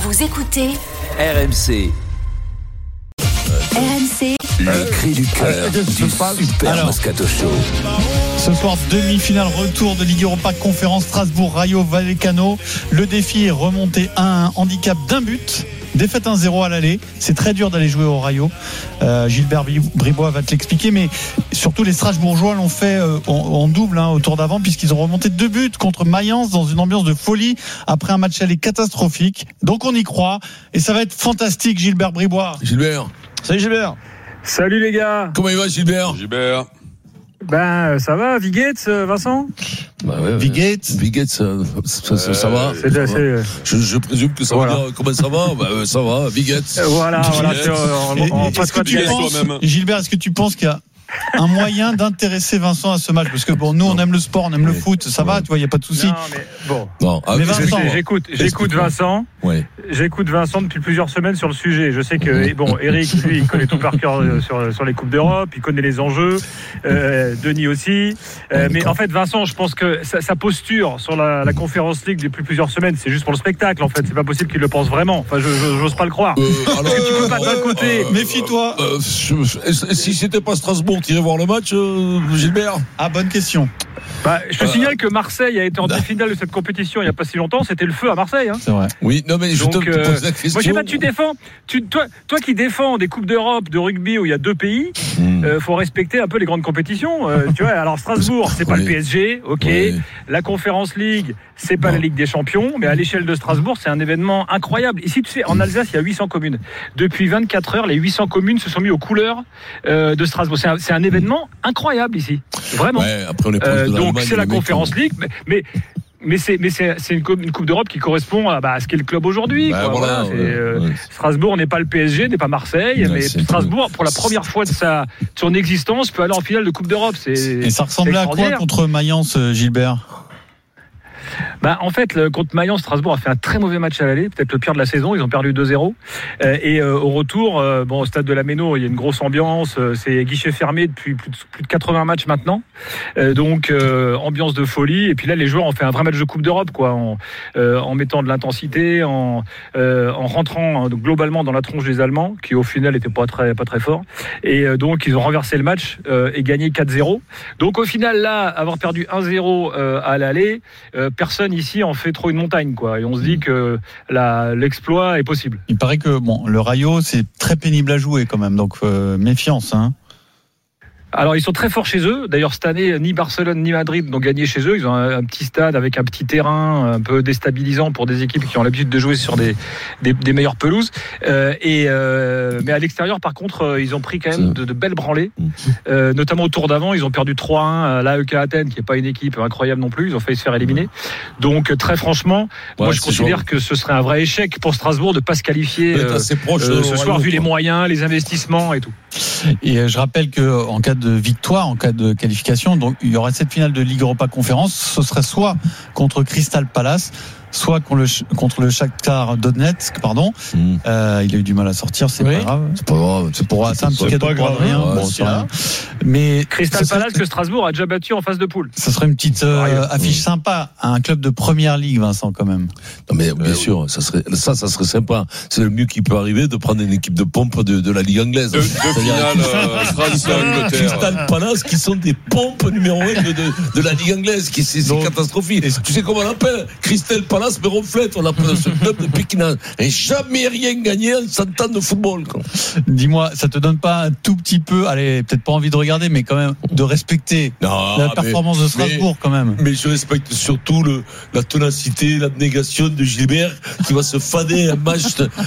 Vous écoutez RMC. RMC. Le cri du cœur du Super Moscato Show. Ce soir, demi-finale retour de Ligue Europa Conférence Strasbourg-Rayo Vallecano. Le défi est remonté à un handicap d'un but. Défaite 1-0 à l'aller. C'est très dur d'aller jouer au Rayo. Gilbert Bribois va te l'expliquer, mais surtout les Strasbourgeois l'ont fait en double au tour d'avant, puisqu'ils ont remonté 2 buts contre Mayence dans une ambiance de folie après un match aller catastrophique. Donc on y croit et ça va être fantastique. Gilbert Bribois. Gilbert. Salut Gilbert. Salut les gars. Comment il va Gilbert? Ben ça va, Vigette, Vincent? Vigette, ça va. Je présume que ça va dire comment ça va. Ça va, Vigette. Voilà. Gilbert, est-ce que tu penses qu'il y a un moyen d'intéresser Vincent à ce match? Parce que bon, nous on aime le sport, on aime le foot, ça va, tu vois, il n'y a pas de souci. Non, mais bon. Non, mais Vincent, j'écoute Vincent. Ouais. J'écoute Vincent depuis plusieurs semaines sur le sujet. Je sais que Eric, lui, il connaît tout par cœur sur les coupes d'Europe, il connaît les enjeux. Denis aussi. Mais en fait, Vincent, je pense que sa posture sur la Conférence League depuis plusieurs semaines, c'est juste pour le spectacle. En fait, c'est pas possible qu'il le pense vraiment. Enfin, j'ose pas le croire. Alors, parce que tu peux pas d'un côté. Méfie-toi. Si c'était pas Strasbourg, t'irais voir le match, Gilbert? Ah, bonne question. Je te signale que Marseille a été en demi-finale de cette compétition il n'y a pas si longtemps. C'était le feu à Marseille. C'est vrai. Oui, non mais je te pose la question. Moi, je sais pas, tu défends. Toi qui défends des coupes d'Europe de rugby où il y a 2 pays, faut respecter un peu les grandes compétitions. Tu vois, alors Strasbourg, c'est pas le PSG, ok. Oui. La Conférence League, c'est pas la Ligue des Champions, mais à l'échelle de Strasbourg, c'est un événement incroyable. Ici, tu sais, en Alsace, il y a 800 communes. Depuis 24 heures, les 800 communes se sont mis aux couleurs de Strasbourg. C'est un événement incroyable ici, vraiment. Ouais, après on est proche de donc c'est la Conférence League, mais c'est une coupe d'Europe qui correspond à ce qu'est le club aujourd'hui. Strasbourg n'est pas le PSG, n'est pas Marseille, mais Strasbourg, pour la première fois de son existence, peut aller en finale de Coupe d'Europe. Et ça ressemblait à quoi contre Mayence, Gilbert? En fait, contre Mayence, Strasbourg a fait un très mauvais match à l'aller, peut-être le pire de la saison. Ils ont perdu 2-0. Et au retour, au stade de la Méno, il y a une grosse ambiance. C'est guichet fermé depuis plus de 80 matchs maintenant. Donc, ambiance de folie. Et puis là, les joueurs ont fait un vrai match de Coupe d'Europe, quoi, en mettant de l'intensité, en rentrant globalement dans la tronche des Allemands, qui au final n'étaient pas très forts. Et donc, ils ont renversé le match et gagné 4-0. Donc, au final, là, avoir perdu 1-0 à l'aller, personne ici en fait trop une montagne, quoi. Et on se dit que l'exploit est possible. Il paraît que le Rayo, c'est très pénible à jouer quand même, donc méfiance. Alors ils sont très forts chez eux. D'ailleurs cette année, ni Barcelone ni Madrid n'ont gagné chez eux. Ils ont un petit stade avec un petit terrain un peu déstabilisant pour des équipes qui ont l'habitude de jouer sur des meilleures pelouses. Mais à l'extérieur, par contre, ils ont pris quand même de belles branlées. Notamment au tour d'avant, ils ont perdu 3-1 à l'AEK Athènes, qui n'est pas une équipe incroyable non plus. Ils ont failli se faire éliminer. Donc très franchement, moi je considère que ce serait un vrai échec pour Strasbourg de ne pas se qualifier ce soir, vu les moyens, les investissements et tout. Et je rappelle qu'en cas de victoire, en cas de qualification, donc il y aura cette finale de Ligue Europa Conférence. Ce serait soit contre Crystal Palace, soit contre le Shakhtar Donetsk, il a eu du mal à sortir, c'est pas grave. C'est un petit cadeau pour Adrien. Mais Crystal Palace que Strasbourg a déjà battu en phase de poule. Ça serait une petite affiche sympa à un club de première ligue, Vincent, quand même. Non mais bien sûr, ça serait sympa. C'est le mieux qui peut arriver de prendre une équipe de pompe de la Ligue anglaise. De finale France-Angleterre. Crystal Palace qui sont des pompes numéro 1 de la Ligue anglaise, c'est catastrophique. Tu sais comment on l'appelle? Crystal Palace, mais reflète, on appelle ce club depuis qu'il n'a jamais rien gagné en 100 ans de football, quoi. Dis-moi, ça te donne pas un tout petit peu, allez, peut-être pas envie de regarder, mais quand même de respecter la performance de Strasbourg, quand même. Mais je respecte surtout la ténacité, l'abnégation de Gilbert qui va se fader un match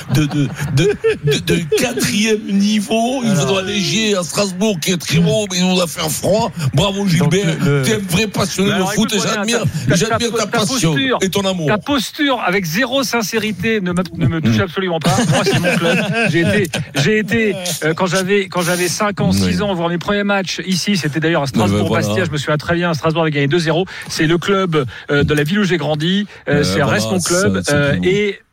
de 4e niveau. Il va alléger à Strasbourg qui est très beau, mais il nous a fait froid. Bravo Gilbert, t'es un vrai passionné de foot et j'admire ta passion et ton amour. Ta posture avec zéro sincérité ne me touche absolument pas. Moi, c'est mon club. J'ai été quand j'avais 5 ans, 6 ans, voir mes premiers matchs ici. C'était d'ailleurs à Strasbourg-Bastia. Je me souviens très bien. Strasbourg avait gagné 2-0. C'est le club de la ville où j'ai grandi. Ça reste mon club. Et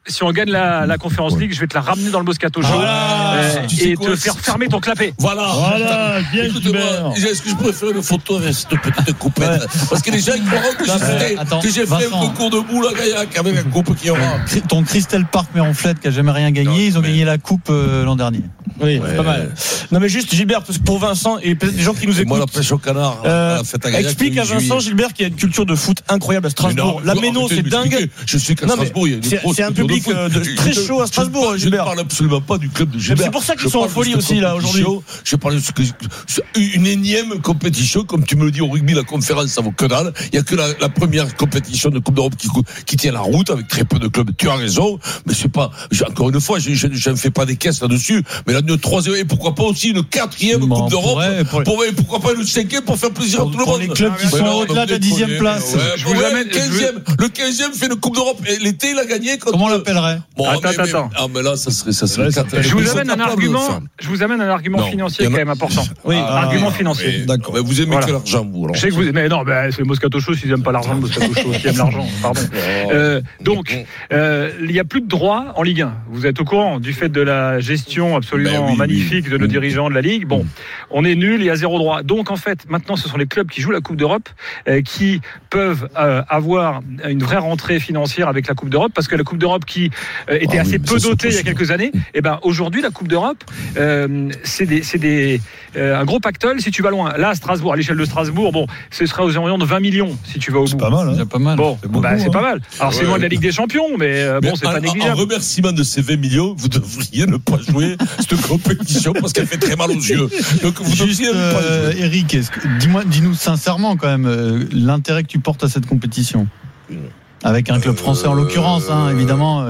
si on gagne la Conference League, je vais te la ramener dans le Moscato Show et te faire fermer ton clapet. Voilà, bien Écoute-moi, est-ce que je pourrais faire une photo avec cette petite coupette Parce que les gens croiront que j'ai fait un concours de boules à Gaillac avec la coupe qu'il y aura. Ton Crystal Park Méronflette qui a jamais rien gagné, ils ont gagné la coupe l'an dernier. Oui, c'est pas mal. Non mais juste Gilbert, parce que pour Vincent et peut-être des gens qui nous écoutent. Moi la pêche au canard, la fête à Gaillac. Explique à Vincent Gilbert qu'il y a une culture de foot incroyable à Strasbourg. La Méno, c'est dingue. Je sais qu'à Strasbourg, il y a une c'est un public très chaud à Strasbourg, Gilbert. Je ne parle absolument pas du club de Gilbert. C'est pour ça qu'ils sont en folie aussi là aujourd'hui. Je parle d'une énième compétition, comme tu me le dis au rugby, la conférence ça vaut que dalle. Il y a que la première compétition de Coupe d'Europe qui tient la route avec très peu de clubs. Tu as raison, mais c'est pas. Encore une fois, je ne fais pas des caisses là-dessus, mais là une troisième et pourquoi pas aussi une quatrième Coupe d'Europe. Pourquoi pas une cinquième pour faire plaisir à tout le monde. Les clubs qui sont au-delà de la 10e place. Le 15e fait une Coupe d'Europe. L'été, il a gagné. Comment on l'appellerait? Attends. Ah, mais là, ça serait. Je vous amène un argument financier quand même important. Oui, argument financier. D'accord. Mais vous aimez que l'argent, vous. Je sais que vous aimez. Non, c'est le Moscato Show. S'ils n'aiment pas l'argent, le Moscato Show, qui aime l'argent. Pardon. Donc, il n'y a plus de droits en Ligue 1. Vous êtes au courant du fait de la gestion absolument magnifique de nos dirigeants de la Ligue. Bon, on est nul, il y a 0 droit. Donc, en fait, maintenant, ce sont les clubs qui jouent la Coupe d'Europe qui peuvent avoir une vraie rentrée financière avec la Coupe d'Europe, parce que la Coupe d'Europe qui était assez peu dotée il y a quelques années, et ben aujourd'hui la Coupe d'Europe c'est un gros pactole si tu vas loin. Là, Strasbourg, à l'échelle de Strasbourg, bon, ce serait aux environs de 20 millions si tu vas au bout. C'est pas mal, c'est pas mal. Bon, c'est pas mal. Alors c'est loin de la Ligue des Champions, mais bon, c'est pas négligeable. En remerciement de ces 20 millions, vous devriez ne pas jouer cette compétition parce qu'elle fait très mal aux yeux. Donc vous devriez ne pas jouer. Eric, dis-nous sincèrement quand même l'intérêt que tu portes à cette compétition. Avec un club français en l'occurrence, évidemment.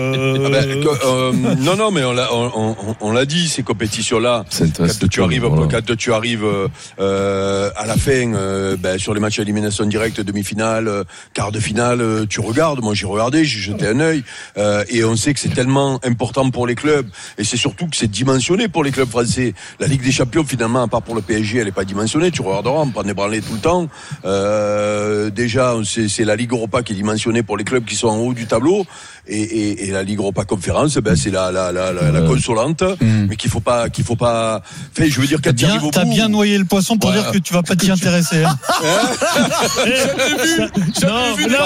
Non, mais on l'a dit, ces compétitions-là. Quand tu arrives à la fin, sur les matchs à élimination directe, demi-finale, quart de finale, tu regardes. Moi, j'ai regardé, j'ai jeté un œil, et on sait que c'est tellement important pour les clubs, et c'est surtout que c'est dimensionné pour les clubs français. La Ligue des Champions, finalement, à part pour le PSG, elle est pas dimensionnée. Tu regarderas, on prend des branlées tout le temps. Déjà, c'est la Ligue Europa qui est dimensionnée pour les clubs qui sont en haut du tableau, et la Ligue Europa Conférence, c'est la consolante, mais qu'il faut pas. Enfin, je veux dire, quand tu arrives au bout. T'as bien noyé le poisson pour dire que tu vas pas t'y intéresser. J'avais vu.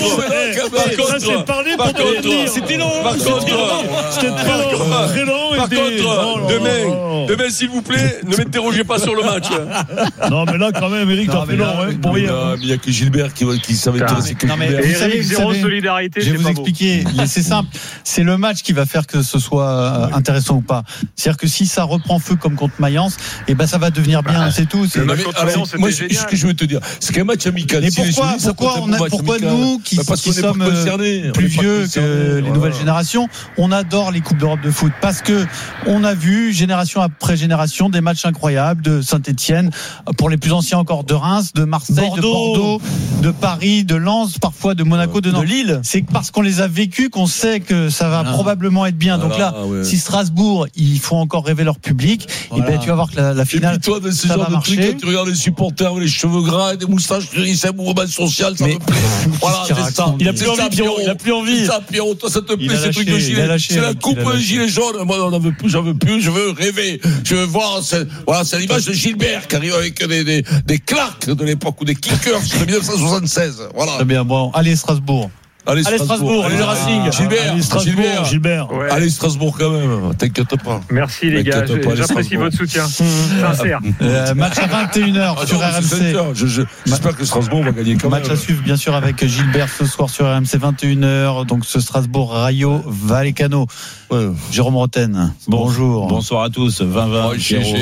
Par contre, c'était long. C'était très long. Par contre, demain, s'il vous plaît, ne m'interrogez pas sur le match. Non, mais là, quand même, Eric, t'as fait long, pour rien. Il n'y a que Gilbert qui savait intéresser. Eric, zéro solidarité. Je vais vous expliquer. C'est simple. C'est le match qui va faire que ce soit intéressant ou pas. C'est-à-dire que si ça reprend feu comme contre Mayence, ça va devenir bien. C'est tout. Moi, ce que je veux te dire, c'est qu'un match amical. Mais pourquoi nous, qui sommes plus vieux que les nouvelles générations, on adore les Coupes d'Europe de foot parce que on a vu génération après génération des matchs incroyables de Saint-Etienne, pour les plus anciens encore de Reims, de Marseille, de Bordeaux, de Paris, de Lens, parfois de Monaco, de Nantes. De Lille. C'est parce qu'on les a vécus qu'on sait que ça va probablement être bien. Donc là, si Strasbourg, il faut encore rêver leur public, et tu vas voir que la finale, et puis toi, de ce genre de truc, quand tu regardes les supporters avec les cheveux gras et des moustaches, c'est un mouvement social, ça me plaît. Voilà, c'est ça. Il a plus envie, Pierrot. Il a plus envie. C'est ça, Pierrot. Toi, ça te plaît, ces trucs de gilet. C'est la coupe gilet jaune. Moi, j'en veux plus, je veux rêver. Je veux voir, c'est l'image de Gilbert qui arrive avec des claques de l'époque ou des kickers de 1976. Voilà. Très bien, bon. Allez, Strasbourg. Allez Strasbourg, allez le Racing. Gilbert. Ouais. Allez Strasbourg quand même, t'inquiète pas. Merci les gars, j'apprécie votre soutien sincère. Match à 21h sur RMC. J'espère que Strasbourg va gagner quand même. Match à suivre bien sûr avec Gilbert ce soir sur RMC 21h. Donc ce Strasbourg Rayo Vallecano. Jérôme Roten, bonjour. Bonsoir à tous. 20-20.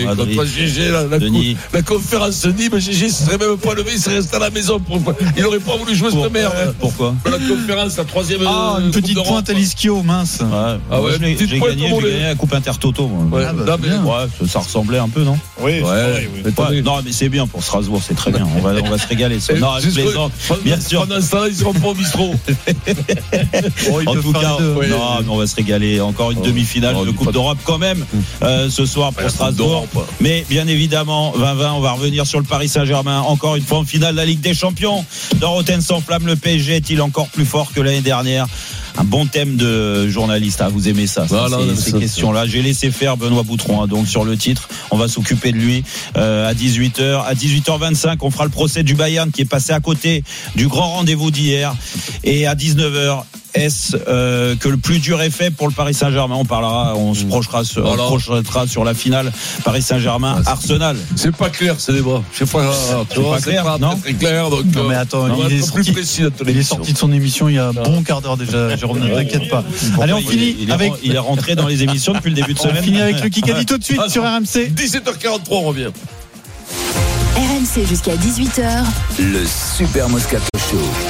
GG, la conférence dit, mais GG ce serait même pas levé, il serait resté à la maison. Il n'aurait pas voulu jouer cette merde. Pourquoi? La troisième. Une petite pointe à l'ischio, mince. J'ai gagné la Coupe Intertoto. Moi. Ça ressemblait un peu, non? Oui. Non, mais c'est bien pour Strasbourg, c'est très bien. On va se régaler. Non, avec plaisant. Bien sûr. Pendant ce temps, ils seront pas au bistrot. En tout cas, on va se régaler. Encore une demi-finale de Coupe d'Europe quand même ce soir pour Strasbourg. Mais bien évidemment, 20-20, on va revenir sur le Paris Saint-Germain. Encore une fois en finale de la Ligue des Champions. Dorothène s'enflamme, le PSG est-il encore plus fort que l'année dernière? un bon thème de journaliste. Vous aimez ça, ces questions-là. J'ai laissé faire Benoît Boutron, donc sur le titre. On va s'occuper de lui à 18h. À 18h25, on fera le procès du Bayern qui est passé à côté du grand rendez-vous d'hier. Et à 19h, est-ce que le plus dur est fait pour le Paris Saint-Germain? On se projetera sur la finale Paris Saint-Germain-Arsenal. C'est pas clair, c'est débat. C'est pas clair, non, très clair. Donc, non mais attends, il est sorti de son émission il y a un bon quart d'heure déjà. Jérôme, ne t'inquiète pas. Allez, on finit avec. Il est rentré dans les émissions depuis le début de semaine. On finit avec le Kikadi tout de suite sur RMC. 17h43, on revient. RMC jusqu'à 18h. Le Super Moscato Show.